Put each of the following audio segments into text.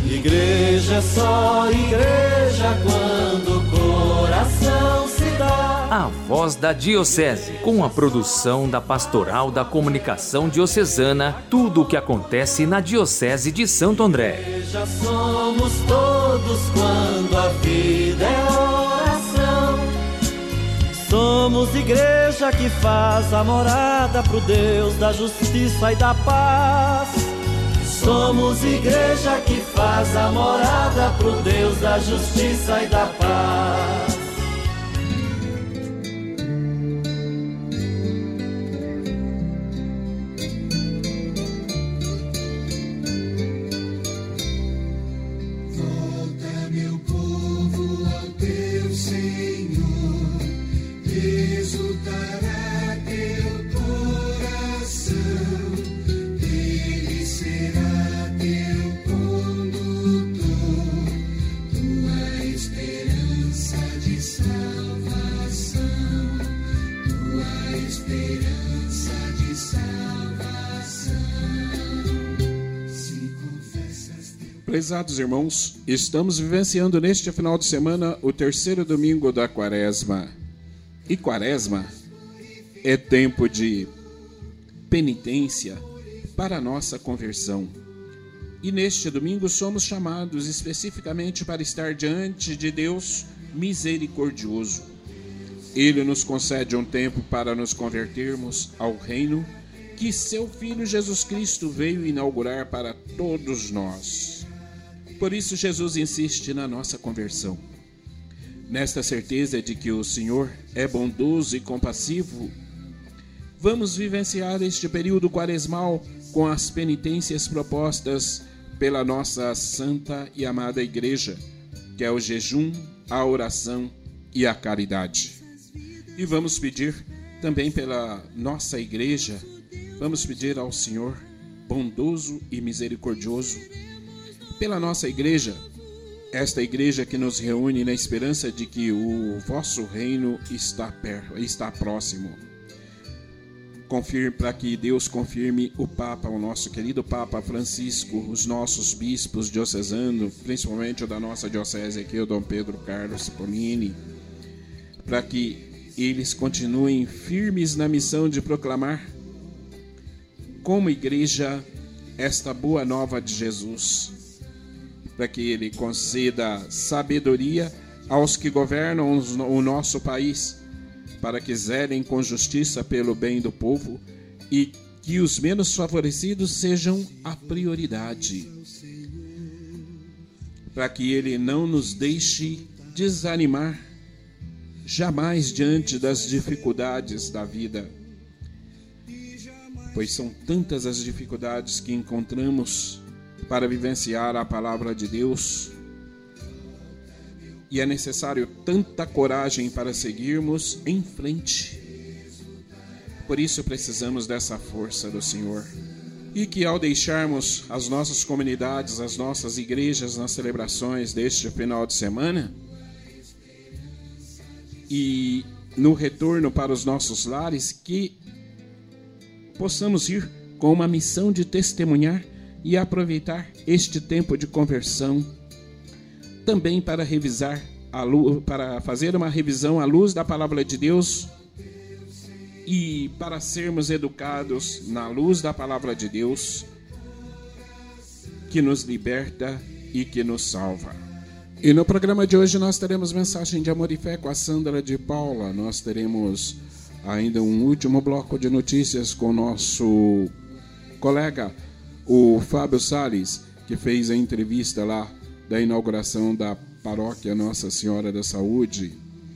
Igreja é só igreja quando o coração se dá. A Voz da Diocese, com a produção da Pastoral da Comunicação Diocesana, tudo o que acontece na Diocese de Santo André. Igreja somos todos quando a vida é oração. Somos igreja que faz a morada pro Deus da justiça e da paz. Somos igreja que faz a morada pro Deus da justiça e da paz. Volta, meu povo, ao teu Senhor, exultará teu coração. Ele será teu condutor, tua esperança de salvação, tua esperança de salvação. Se confessas teu... Prezados irmãos, estamos vivenciando neste final de semana o terceiro domingo da Quaresma. E Quaresma é tempo de penitência para a nossa conversão. E neste domingo somos chamados especificamente para estar diante de Deus misericordioso. Ele nos concede um tempo para nos convertermos ao reino que seu Filho Jesus Cristo veio inaugurar para todos nós. Por isso Jesus insiste na nossa conversão. Nesta certeza de que o Senhor é bondoso e compassivo, vamos vivenciar este período quaresmal com as penitências propostas pela nossa santa e amada Igreja, que é o jejum, a oração e a caridade. E vamos pedir também pela nossa Igreja, vamos pedir ao Senhor bondoso e misericordioso, pela nossa Igreja, esta Igreja que nos reúne na esperança de que o vosso reino está próximo. Para que Deus confirme o Papa, o nosso querido Papa Francisco, os nossos bispos diocesanos, principalmente o da nossa diocese aqui, o Dom Pedro Carlos Cipollini, para que eles continuem firmes na missão de proclamar como Igreja esta boa nova de Jesus, para que Ele conceda sabedoria aos que governam o nosso país, para que zelem com justiça pelo bem do povo e que os menos favorecidos sejam a prioridade, para que Ele não nos deixe desanimar jamais diante das dificuldades da vida, pois são tantas as dificuldades que encontramos para vivenciar a palavra de Deus, e é necessário tanta coragem para seguirmos em frente. Por isso precisamos dessa força do Senhor, e que ao deixarmos as nossas comunidades, as nossas igrejas nas celebrações deste final de semana, e no retorno para os nossos lares, que possamos ir com uma missão de testemunhar e aproveitar este tempo de conversão também para para fazer uma revisão à luz da palavra de Deus e para sermos educados na luz da palavra de Deus, que nos liberta e que nos salva. E no programa de hoje nós teremos mensagem de amor e fé com a Sandra de Paula. Nós teremos ainda um último bloco de notícias com o nosso colega, o Fábio Salles, que fez a entrevista lá da inauguração da paróquia Nossa Senhora da Saúde,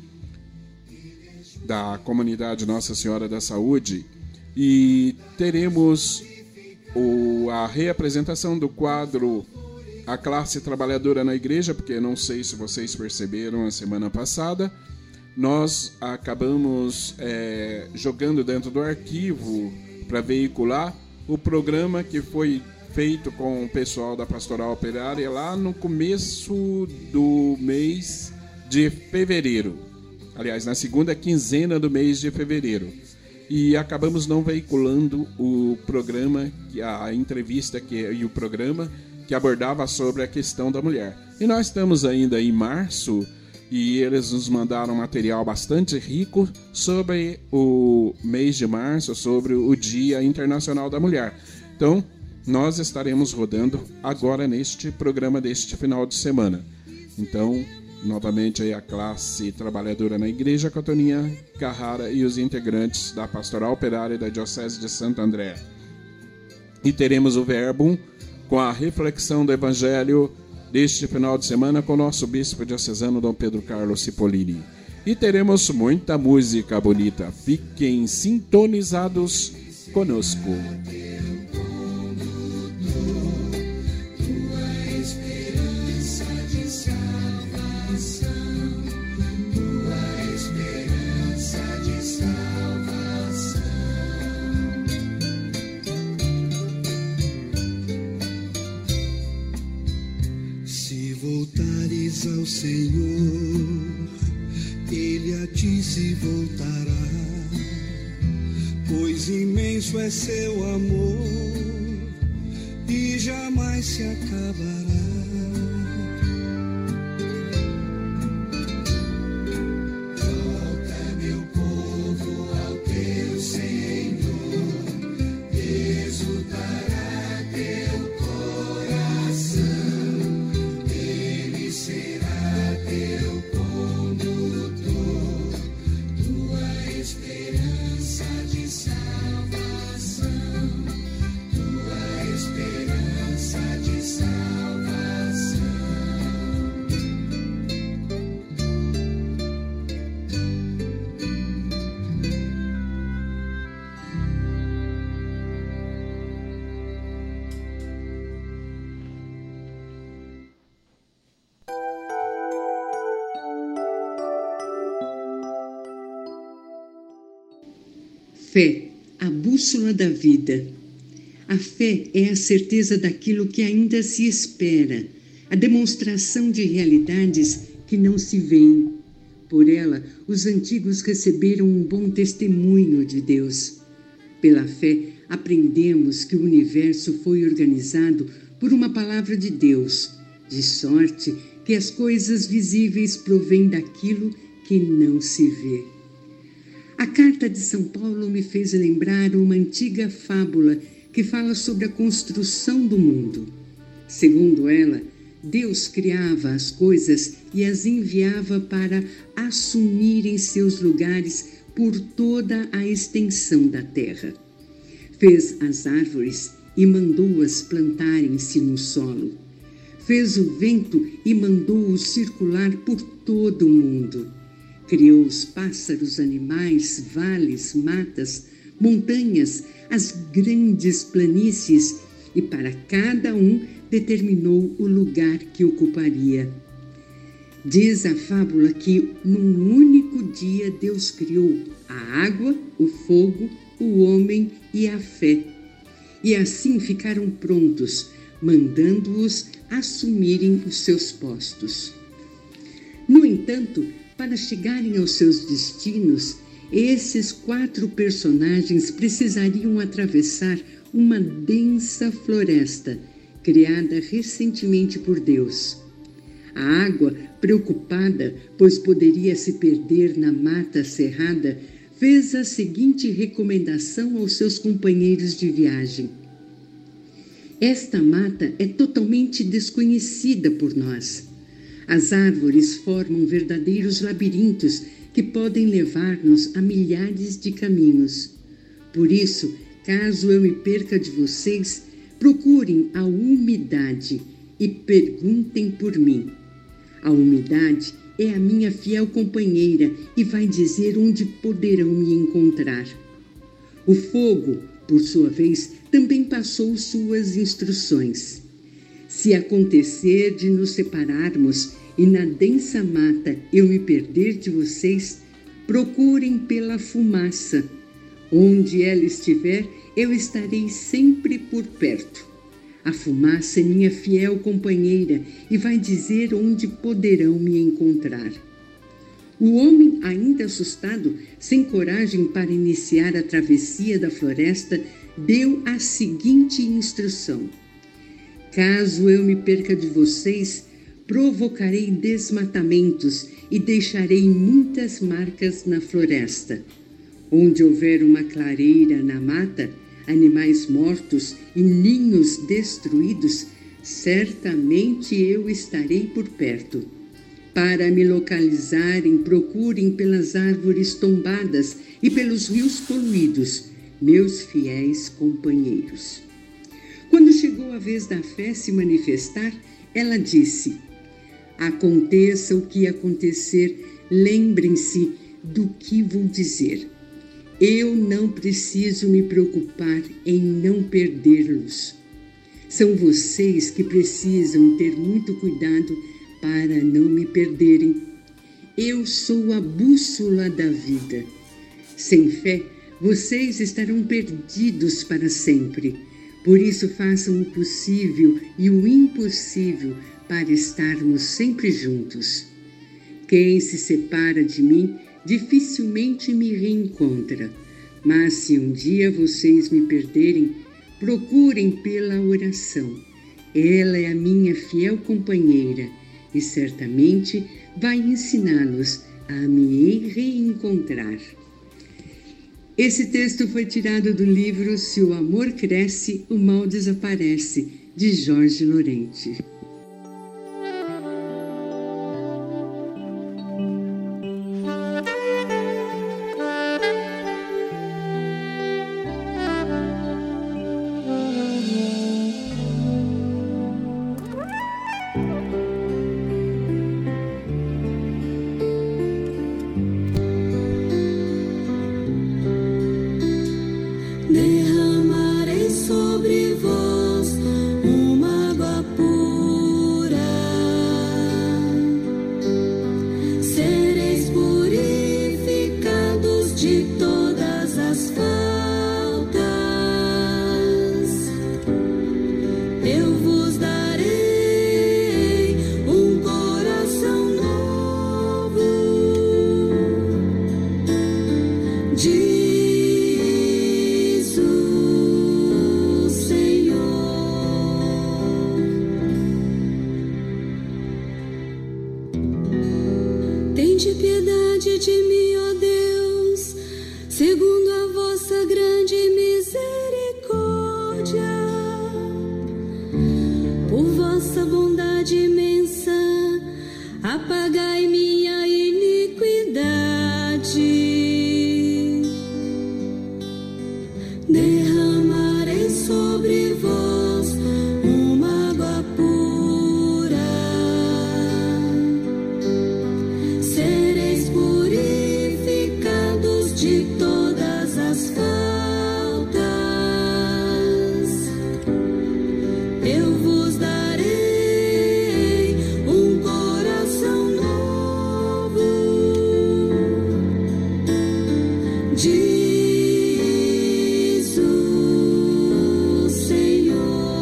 da comunidade Nossa Senhora da Saúde, e teremos a reapresentação do quadro A Classe Trabalhadora na Igreja, porque não sei se vocês perceberam a semana passada, nós acabamos jogando dentro do arquivo para veicular o programa que foi feito com o pessoal da Pastoral Operária lá no começo do mês de fevereiro. Aliás, na segunda quinzena do mês de fevereiro. E acabamos não veiculando o programa, a entrevista e o programa que abordava sobre a questão da mulher. E nós estamos ainda em março e eles nos mandaram material bastante rico sobre o mês de março, sobre o Dia Internacional da Mulher. Então, nós estaremos rodando agora neste programa deste final de semana. Então, novamente aí a classe trabalhadora na Igreja Cotoninha Carrara e os integrantes da Pastoral Operária da Diocese de Santo André. E teremos o Verbum com a reflexão do Evangelho deste final de semana com o nosso bispo diocesano Dom Pedro Carlos Cipollini. E teremos muita música bonita. Fiquem sintonizados conosco. Voltares ao Senhor, Ele a ti se voltará, pois imenso é seu amor e jamais se acabará. Volta, meu povo, ao teu Senhor, exultará teu coração. Será teu condutor, tua esperança de salvação, tua esperança de salvação. Fé, a bússola da vida. A fé é a certeza daquilo que ainda se espera, a demonstração de realidades que não se veem. Por ela, os antigos receberam um bom testemunho de Deus. Pela fé, aprendemos que o universo foi organizado por uma palavra de Deus, de sorte que as coisas visíveis provêm daquilo que não se vê. A carta de São Paulo me fez lembrar uma antiga fábula que fala sobre a construção do mundo. Segundo ela, Deus criava as coisas e as enviava para assumirem seus lugares por toda a extensão da terra. Fez as árvores e mandou-as plantarem-se no solo. Fez o vento e mandou-o circular por todo o mundo. Criou os pássaros, animais, vales, matas, montanhas, as grandes planícies e para cada um determinou o lugar que ocuparia. Diz a fábula que num único dia Deus criou a água, o fogo, o homem e a fé. E assim ficaram prontos, mandando-os assumirem os seus postos. No entanto, para chegarem aos seus destinos, esses 4 personagens precisariam atravessar uma densa floresta, criada recentemente por Deus. A água, preocupada, pois poderia se perder na mata cerrada, fez a seguinte recomendação aos seus companheiros de viagem. Esta mata é totalmente desconhecida por nós. As árvores formam verdadeiros labirintos que podem levar-nos a milhares de caminhos. Por isso, caso eu me perca de vocês, procurem a umidade e perguntem por mim. A umidade é a minha fiel companheira e vai dizer onde poderão me encontrar. O fogo, por sua vez, também passou suas instruções. Se acontecer de nos separarmos e na densa mata eu me perder de vocês, procurem pela fumaça. Onde ela estiver, eu estarei sempre por perto. A fumaça é minha fiel companheira e vai dizer onde poderão me encontrar. O homem, ainda assustado, sem coragem para iniciar a travessia da floresta, deu a seguinte instrução: Caso eu me perca de vocês, provocarei desmatamentos e deixarei muitas marcas na floresta. Onde houver uma clareira na mata, animais mortos e ninhos destruídos, certamente eu estarei por perto. Para me localizarem, procurem pelas árvores tombadas e pelos rios poluídos, meus fiéis companheiros. Quando chegou a vez da fé se manifestar, ela disse: aconteça o que acontecer, lembrem-se do que vou dizer. Eu não preciso me preocupar em não perdê-los. São vocês que precisam ter muito cuidado para não me perderem. Eu sou a bússola da vida. Sem fé, vocês estarão perdidos para sempre. Por isso, façam o possível e o impossível para estarmos sempre juntos. Quem se separa de mim dificilmente me reencontra. Mas se um dia vocês me perderem, procurem pela oração. Ela é a minha fiel companheira e certamente vai ensiná-los a me reencontrar. Esse texto foi tirado do livro Se o Amor Cresce, o Mal Desaparece, de Jorge Lorente. Derramarei sobre vós uma água pura, sereis purificados de todas as faltas. Eu vos darei um coração novo. Tende piedade de mim, ó Deus, segundo a vossa grande misericórdia. Por vossa bondade imensa, apagai minha iniquidade. Derramarei sobre vós uma água pura, sereis purificados de todas as faltas. Eu vos darei um coração novo. Diz o Senhor.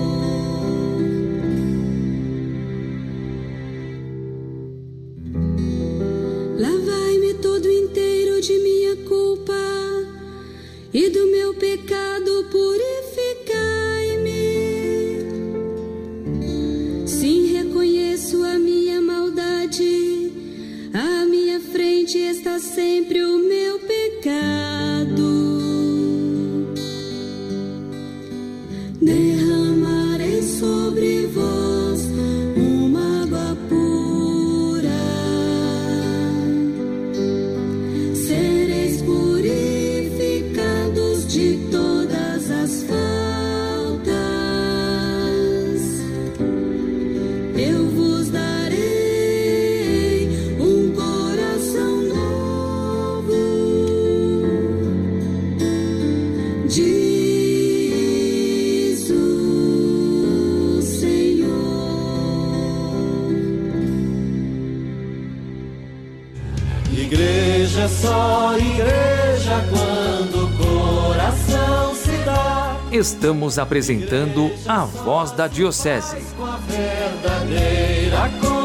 Lavai-me todo inteiro de minha culpa e do meu pecado purificai-me. Sim, reconheço a minha maldade, à minha frente está sempre o meu pecado. Derramarei sobre vós uma água pura, sereis purificados de todas as faltas. Eu vos darei um coração novo. Diz o Senhor. Igreja é só igreja quando o coração se dá. Estamos apresentando a Voz da Diocese. Com a verdadeira